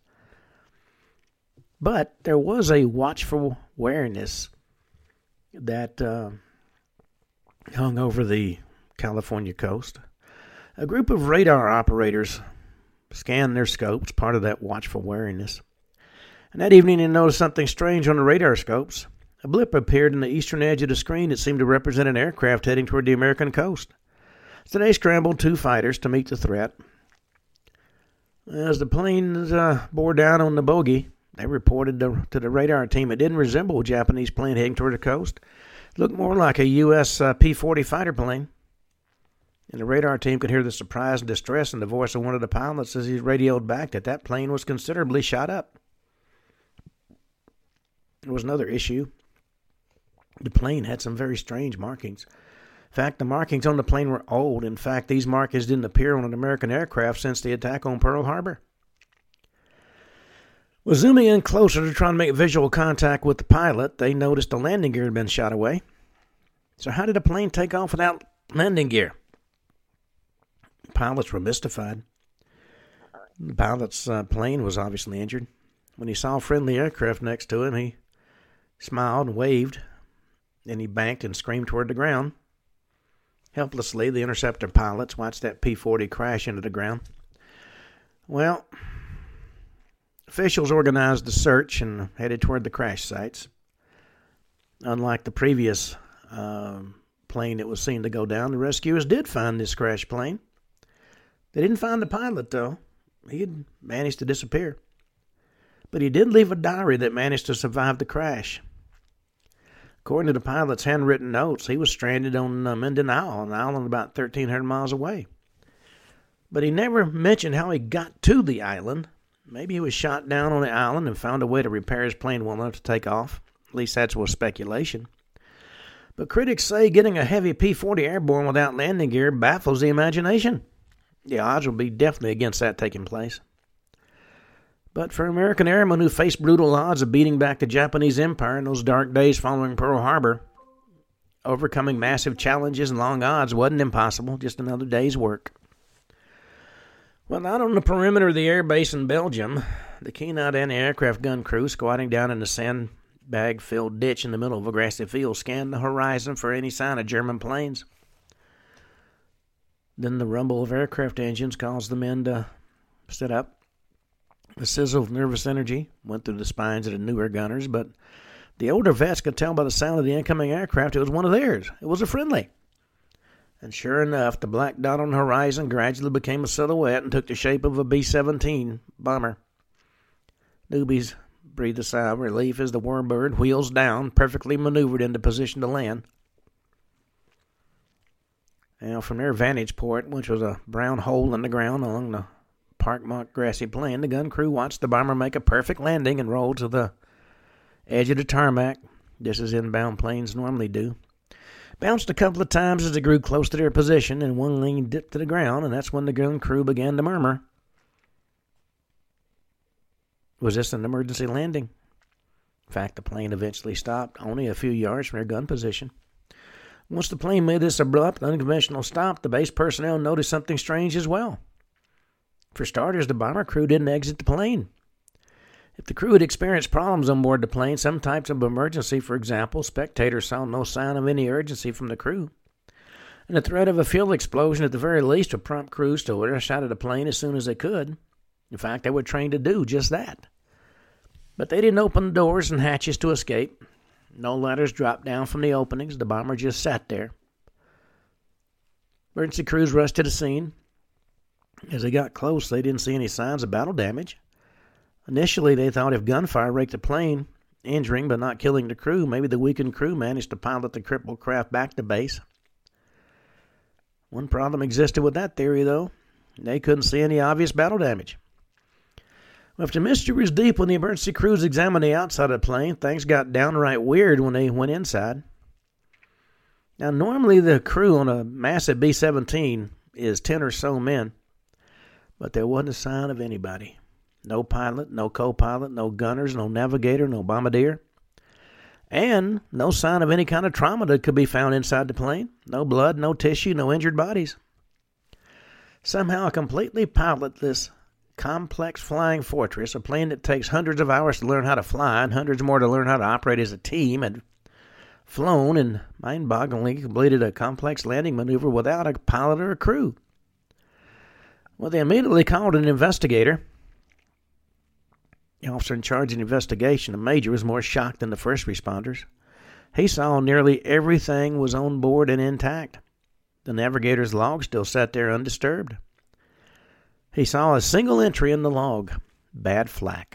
But there was a watchful wariness that hung over the California coast. A group of radar operators scanned their scopes, part of that watchful wariness. And that evening he noticed something strange on the radar scopes. A blip appeared in the eastern edge of the screen that seemed to represent an aircraft heading toward the American coast. So they scrambled 2 fighters to meet the threat. As the planes bore down on the bogey, they reported to the radar team it didn't resemble a Japanese plane heading toward the coast. It looked more like a U.S. P-40 fighter plane. And the radar team could hear the surprise and distress in the voice of one of the pilots as he radioed back that plane was considerably shot up. There was another issue. The plane had some very strange markings. In fact, the markings on the plane were old. In fact, these markings didn't appear on an American aircraft since the attack on Pearl Harbor. Well, zooming in closer to try and make visual contact with the pilot, they noticed the landing gear had been shot away. So how did a plane take off without landing gear? Pilots were mystified. The pilot's plane was obviously injured. When he saw a friendly aircraft next to him, he smiled and waved. Then he banked and screamed toward the ground. Helplessly, the interceptor pilots watched that P-40 crash into the ground. Well, officials organized the search and headed toward the crash sites. Unlike the previous plane that was seen to go down, the rescuers did find this crashed plane. They didn't find the pilot, though. He had managed to disappear. But he did leave a diary that managed to survive the crash. According to the pilot's handwritten notes, he was stranded on Mindanao, an island about 1,300 miles away. But he never mentioned how he got to the island. Maybe he was shot down on the island and found a way to repair his plane well enough to take off. At least that's what speculation. But critics say getting a heavy P-40 airborne without landing gear baffles the imagination. The odds will be definitely against that taking place. But for American airmen who faced brutal odds of beating back the Japanese Empire in those dark days following Pearl Harbor, overcoming massive challenges and long odds wasn't impossible, just another day's work. Well, out on the perimeter of the air base in Belgium, the keen-eyed anti-aircraft gun crew squatting down in the sandbag-filled ditch in the middle of a grassy field scanned the horizon for any sign of German planes. Then the rumble of aircraft engines caused the men to sit up. The sizzle of nervous energy went through the spines of the newer gunners, but the older vets could tell by the sound of the incoming aircraft it was one of theirs. It was a friendly. And sure enough, the black dot on the horizon gradually became a silhouette and took the shape of a B-17 bomber. Newbies breathed a sigh of relief as the warbird, wheels down, perfectly maneuvered into position to land. Now, from their vantage point, which was a brown hole in the ground along the park-marked grassy plain, the gun crew watched the bomber make a perfect landing and roll to the edge of the tarmac, just as inbound planes normally do. Bounced a couple of times as they grew close to their position, and one wing dipped to the ground, and that's when the gun crew began to murmur. Was this an emergency landing? In fact, the plane eventually stopped, only a few yards from their gun position. Once the plane made this abrupt, unconventional stop, the base personnel noticed something strange as well. For starters, the bomber crew didn't exit the plane. If the crew had experienced problems on board the plane, some types of emergency, for example, spectators saw no sign of any urgency from the crew. And the threat of a fuel explosion at the very least would prompt crews to rush out of the plane as soon as they could. In fact, they were trained to do just that. But they didn't open the doors and hatches to escape. No ladders dropped down from the openings. The bomber just sat there. Emergency crews rushed to the scene. As they got close, they didn't see any signs of battle damage. Initially, they thought if gunfire raked the plane, injuring but not killing the crew, maybe the weakened crew managed to pilot the crippled craft back to base. One problem existed with that theory, though. They couldn't see any obvious battle damage. Well, if the mystery was deep when the emergency crews examined the outside of the plane, things got downright weird when they went inside. Now, normally the crew on a massive B-17 is 10 or so men. But there wasn't a sign of anybody. No pilot, no co-pilot, no gunners, no navigator, no bombardier. And no sign of any kind of trauma that could be found inside the plane. No blood, no tissue, no injured bodies. Somehow a completely pilotless, complex flying fortress, a plane that takes hundreds of hours to learn how to fly and hundreds more to learn how to operate as a team, had flown and mind-bogglingly completed a complex landing maneuver without a pilot or a crew. Well, they immediately called an investigator. The officer in charge of the investigation, the major, was more shocked than the first responders. He saw nearly everything was on board and intact. The navigator's log still sat there undisturbed. He saw a single entry in the log: bad flak.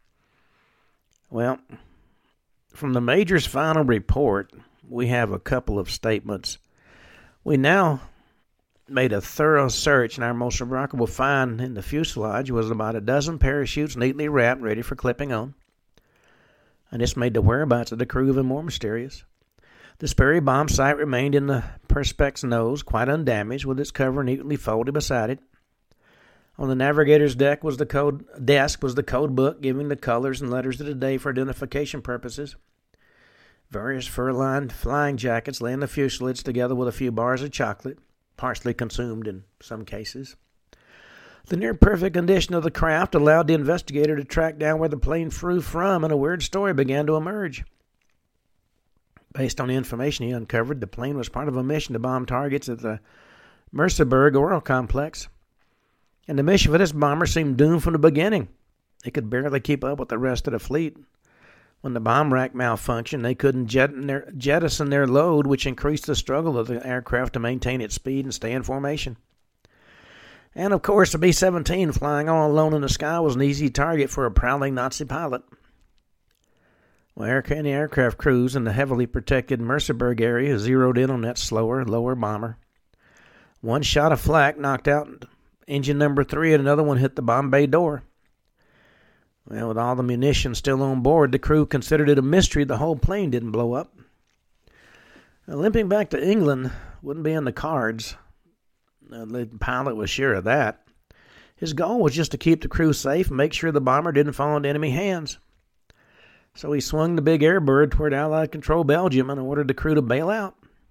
Well, from the major's final report, we have a couple of statements. We now made a thorough search, and our most remarkable find in the fuselage was about a dozen parachutes neatly wrapped, ready for clipping on. And this made the whereabouts of the crew even more mysterious. The Sperry bomb sight remained in the Perspex nose, quite undamaged, with its cover neatly folded beside it. On the navigator's desk was the code book giving the colors and letters of the day for identification purposes. Various fur-lined flying jackets lay in the fuselage together with a few bars of chocolate, partially consumed in some cases. The near-perfect condition of the craft allowed the investigator to track down where the plane flew from, and a weird story began to emerge. Based on the information he uncovered, the plane was part of a mission to bomb targets at the Merseburg oil complex, and the mission for this bomber seemed doomed from the beginning. They could barely keep up with the rest of the fleet. When the bomb rack malfunctioned, they couldn't jettison their load, which increased the struggle of the aircraft to maintain its speed and stay in formation. And, of course, the B-17 flying all alone in the sky was an easy target for a prowling Nazi pilot. Well, the aircraft crews in the heavily protected Merseburg area zeroed in on that slower, lower bomber. One shot of flak knocked out engine number 3, and another one hit the bomb bay door. Well, with all the munitions still on board, the crew considered it a mystery the whole plane didn't blow up. Now, limping back to England wouldn't be in the cards. The pilot was sure of that. His goal was just to keep the crew safe and make sure the bomber didn't fall into enemy hands. So he swung the big Airbird toward Allied control Belgium and ordered the crew to bail out.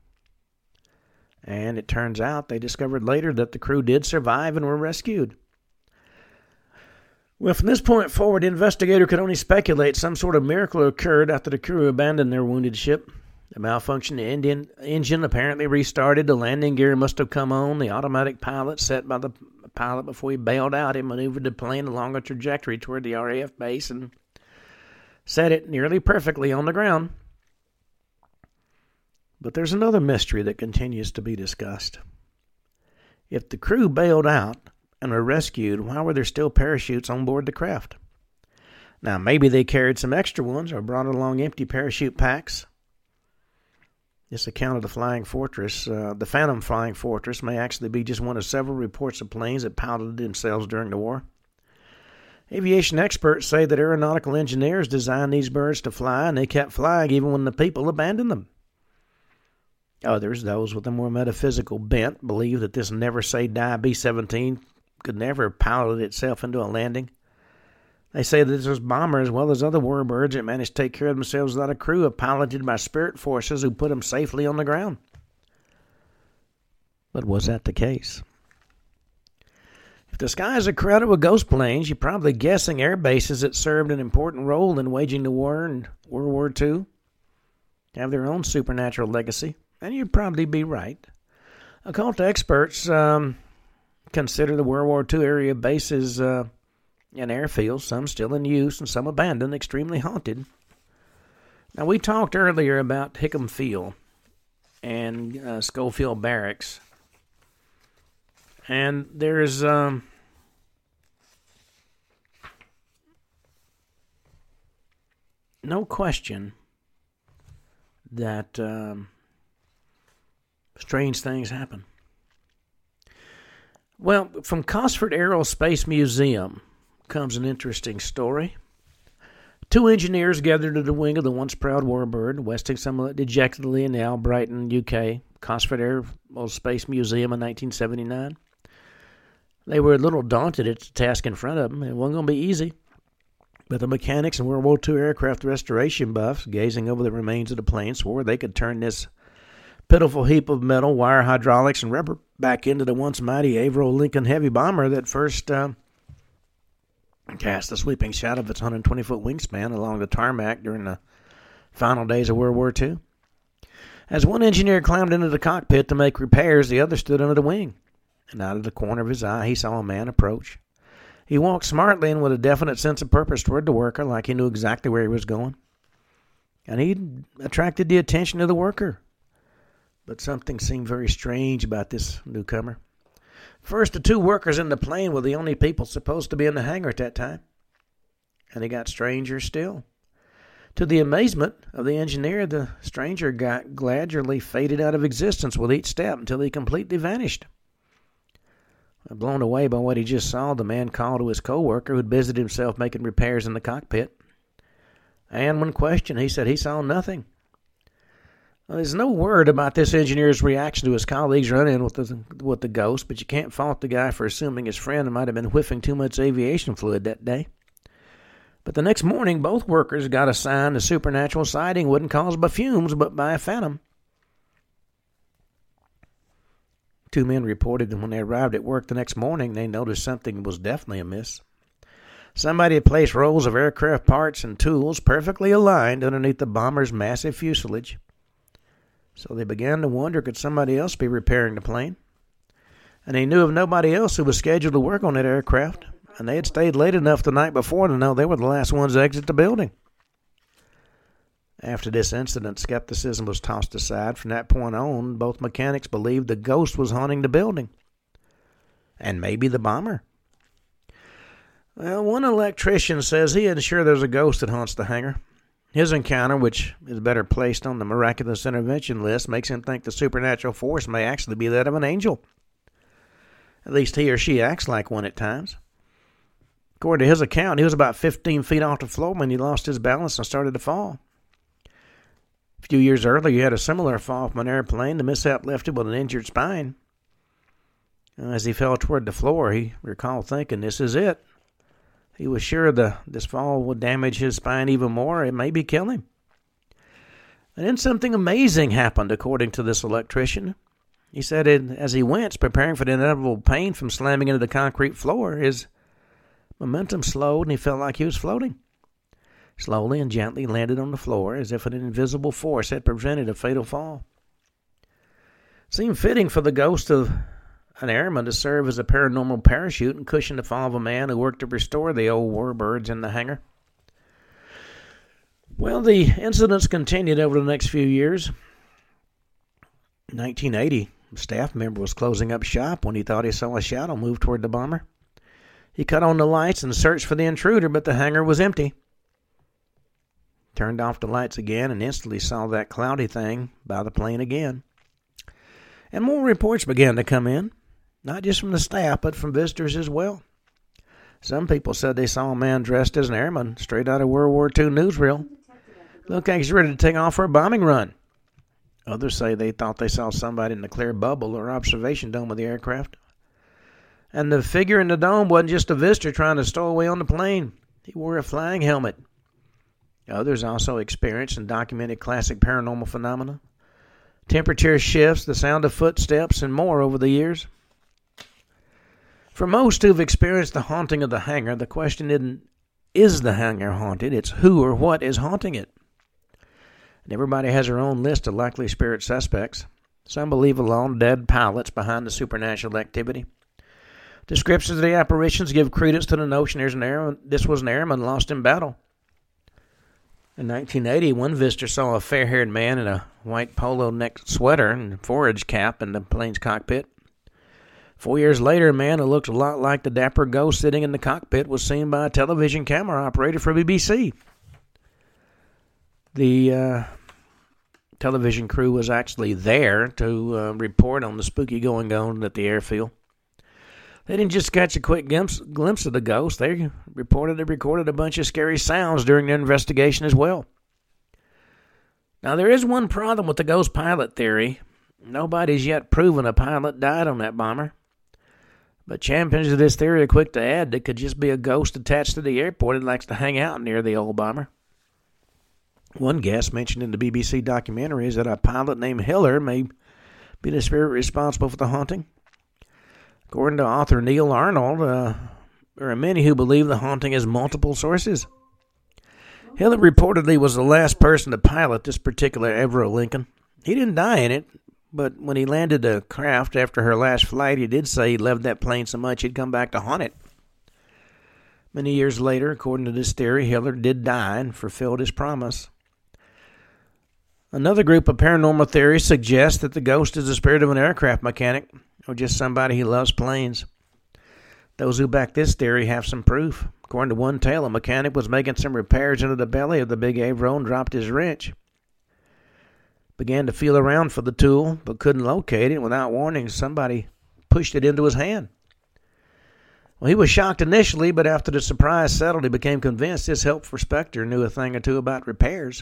And it turns out they discovered later that the crew did survive and were rescued. Well, from this point forward, the investigator could only speculate some sort of miracle occurred after the crew abandoned their wounded ship. The malfunctioned engine apparently restarted. The landing gear must have come on. The automatic pilot set by the pilot before he bailed out and maneuvered the plane along a trajectory toward the RAF base and set it nearly perfectly on the ground. But there's another mystery that continues to be discussed. If the crew bailed out and were rescued, why were there still parachutes on board the craft? Now, maybe they carried some extra ones or brought along empty parachute packs. This account of the Flying Fortress, the Phantom Flying Fortress, may actually be just one of several reports of planes that piloted themselves during the war. Aviation experts say that aeronautical engineers designed these birds to fly, and they kept flying even when the people abandoned them. Others, those with a more metaphysical bent, believe that this never-say-die B-17 could never have piloted itself into a landing. They say that this bomber, as well as other warbirds that managed to take care of themselves without a crew, are piloted by spirit forces who put them safely on the ground. But was that the case? If the skies are crowded with ghost planes, you're probably guessing air bases that served an important role in waging the war in World War II have their own supernatural legacy, and you'd probably be right. Occult experts consider the World War II area bases and airfields, some still in use and some abandoned, extremely haunted. Now, we talked earlier about Hickam Field and Schofield Barracks. And there's no question that strange things happen. Well, from Cosford Aerospace Museum comes an interesting story. Two engineers gathered at the wing of the once proud warbird, resting somewhat dejectedly in the Albrighton, UK, Cosford Aerospace Museum in 1979. They were a little daunted at the task in front of them. It wasn't going to be easy. But the mechanics and World War II aircraft restoration buffs, gazing over the remains of the plane, swore they could turn this pitiful heap of metal, wire hydraulics, and rubber back into the once mighty Avro Lincoln heavy bomber that first cast a sweeping shadow of its 120-foot wingspan along the tarmac during the final days of World War II. As one engineer climbed into the cockpit to make repairs, the other stood under the wing. And out of the corner of his eye, he saw a man approach. He walked smartly and with a definite sense of purpose toward the worker, like he knew exactly where he was going. And he attracted the attention of the worker. But something seemed very strange about this newcomer. First, the two workers in the plane were the only people supposed to be in the hangar at that time. And it got stranger still. To the amazement of the engineer, the stranger got gradually faded out of existence with each step until he completely vanished. Blown away by what he just saw, the man called to his co-worker who had busied himself making repairs in the cockpit. And when questioned, he said he saw nothing. Well, there's no word about this engineer's reaction to his colleagues running with the ghost, but you can't fault the guy for assuming his friend might have been whiffing too much aviation fluid that day. But the next morning, both workers got assigned a supernatural sighting wasn't caused by fumes, but by a phantom. Two men reported that when they arrived at work the next morning, they noticed something was definitely amiss. Somebody had placed rolls of aircraft parts and tools perfectly aligned underneath the bomber's massive fuselage. So they began to wonder, could somebody else be repairing the plane? And they knew of nobody else who was scheduled to work on that aircraft, and they had stayed late enough the night before to know they were the last ones to exit the building. After this incident, skepticism was tossed aside. From that point on, both mechanics believed the ghost was haunting the building. And maybe the bomber. Well, one electrician says he isn't sure there's a ghost that haunts the hangar. His encounter, which is better placed on the miraculous intervention list, makes him think the supernatural force may actually be that of an angel. At least he or she acts like one at times. According to his account, he was about 15 feet off the floor when he lost his balance and started to fall. A few years earlier, he had a similar fall from an airplane. The mishap left him with an injured spine. As he fell toward the floor, he recalled thinking, this is it. He was sure this fall would damage his spine even more. It maybe kill him. And then something amazing happened, according to this electrician. He said as he winced, preparing for the inevitable pain from slamming into the concrete floor, his momentum slowed and he felt like he was floating. Slowly and gently landed on the floor as if an invisible force had prevented a fatal fall. It seemed fitting for the ghost of an airman to serve as a paranormal parachute and cushion the fall of a man who worked to restore the old warbirds in the hangar. Well, the incidents continued over the next few years. In 1980, a staff member was closing up shop when he thought he saw a shadow move toward the bomber. He cut on the lights and searched for the intruder, but the hangar was empty. Turned off the lights again and instantly saw that cloudy thing by the plane again. And more reports began to come in, not just from the staff, but from visitors as well. Some people said they saw a man dressed as an airman straight out of World War II newsreel. Looked like he's ready to take off for a bombing run. Others say they thought they saw somebody in the clear bubble or observation dome of the aircraft. And the figure in the dome wasn't just a visitor trying to stow away on the plane. He wore a flying helmet. Others also experienced and documented classic paranormal phenomena. Temperature shifts, the sound of footsteps, and more over the years. For most who've experienced the haunting of the hangar, the question isn't, is the hangar haunted? It's who or what is haunting it. And everybody has their own list of likely spirit suspects. Some believe alone dead pilots behind the supernatural activity. Descriptions of the apparitions give credence to the notion this was an airman lost in battle. In 1980, one visitor saw a fair-haired man in a white polo-neck sweater and forage cap in the plane's cockpit. 4 years later, a man who looked a lot like the dapper ghost sitting in the cockpit was seen by a television camera operator for BBC. The television crew was actually there to report on the spooky going-on at the airfield. They didn't just catch a quick glimpse of the ghost. They recorded a bunch of scary sounds during their investigation as well. Now, there is one problem with the ghost pilot theory. Nobody's yet proven a pilot died on that bomber. But champions of this theory are quick to add that could just be a ghost attached to the airport that likes to hang out near the old bomber. One guest mentioned in the BBC documentary is that a pilot named Hiller may be the spirit responsible for the haunting. According to author Neil Arnold, there are many who believe the haunting has multiple sources. Hiller reportedly was the last person to pilot this particular Avro Lincoln. He didn't die in it, but when he landed the craft after her last flight, he did say he loved that plane so much he'd come back to haunt it. Many years later, according to this theory, Hitler did die and fulfilled his promise. Another group of paranormal theories suggests that the ghost is the spirit of an aircraft mechanic or just somebody who loves planes. Those who back this theory have some proof. According to one tale, a mechanic was making some repairs into the belly of the big Avro and dropped his wrench. Began to feel around for the tool, but couldn't locate it. Without warning, somebody pushed it into his hand. Well, he was shocked initially, but after the surprise settled, he became convinced his helpful Spectre knew a thing or two about repairs.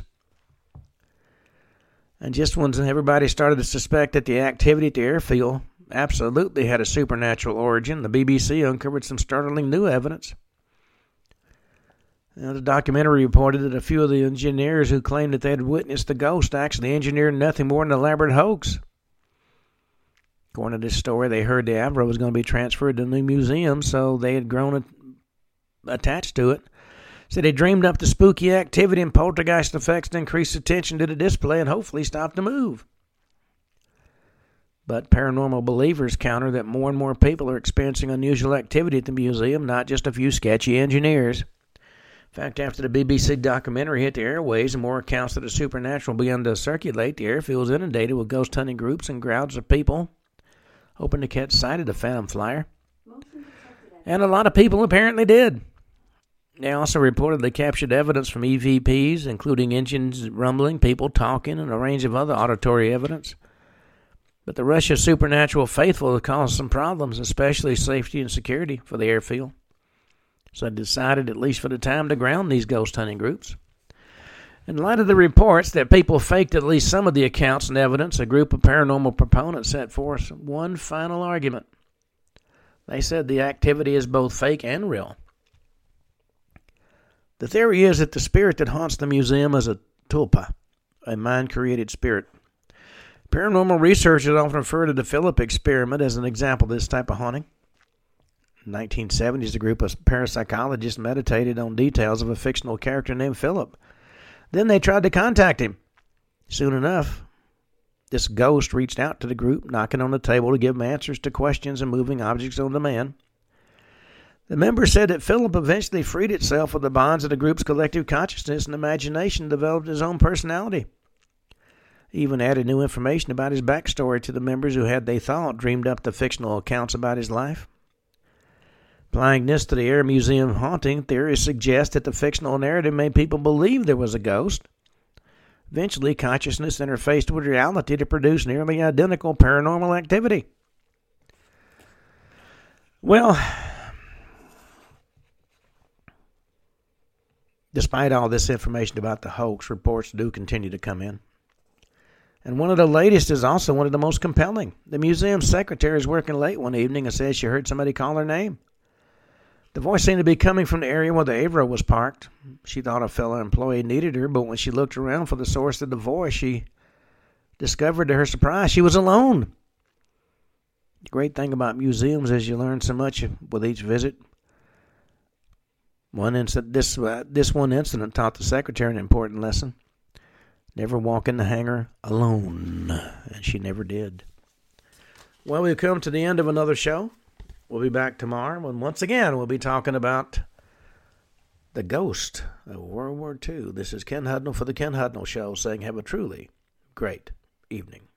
And just when everybody started to suspect that the activity at the airfield absolutely had a supernatural origin, the BBC uncovered some startling new evidence. Now, the documentary reported that a few of the engineers who claimed that they had witnessed the ghost actually engineered nothing more than an elaborate hoax. According to this story, they heard the Avro was going to be transferred to a new museum, so they had grown attached to it. So they dreamed up the spooky activity and poltergeist effects to increase attention to the display and hopefully stop the move. But paranormal believers counter that more and more people are experiencing unusual activity at the museum, not just a few sketchy engineers. In fact, after the BBC documentary hit the airways and more accounts of the supernatural began to circulate, the airfield was inundated with ghost hunting groups and crowds of people hoping to catch sight of the Phantom Flyer. And a lot of people apparently did. They also reportedly captured evidence from EVPs, including engines rumbling, people talking, and a range of other auditory evidence. But the rush of supernatural faithful caused some problems, especially safety and security for the airfield. So they decided, at least for the time, to ground these ghost hunting groups. In light of the reports that people faked at least some of the accounts and evidence, a group of paranormal proponents set forth one final argument. They said the activity is both fake and real. The theory is that the spirit that haunts the museum is a tulpa, a mind-created spirit. Paranormal researchers often refer to the Philip experiment as an example of this type of haunting. In the 1970s, a group of parapsychologists meditated on details of a fictional character named Philip. Then they tried to contact him. Soon enough, this ghost reached out to the group, knocking on the table to give them answers to questions and moving objects on demand. The members said that Philip eventually freed itself of the bonds of the group's collective consciousness and imagination, developed his own personality. He even added new information about his backstory to the members who had, they thought, dreamed up the fictional accounts about his life. Applying this to the Air Museum haunting, theories suggest that the fictional narrative made people believe there was a ghost. Eventually, consciousness interfaced with reality to produce nearly identical paranormal activity. Well, despite all this information about the hoax, reports do continue to come in. And one of the latest is also one of the most compelling. The museum secretary is working late one evening and says she heard somebody call her name. The voice seemed to be coming from the area where the Avro was parked. She thought a fellow employee needed her, but when she looked around for the source of the voice, she discovered to her surprise she was alone. The great thing about museums is you learn so much with each visit. This one incident taught the secretary an important lesson. Never walk in the hangar alone. And she never did. Well, we've come to the end of another show. We'll be back tomorrow, and once again, we'll be talking about the ghost of World War II. This is Ken Hudnall for the Ken Hudnall Show, saying have a truly great evening.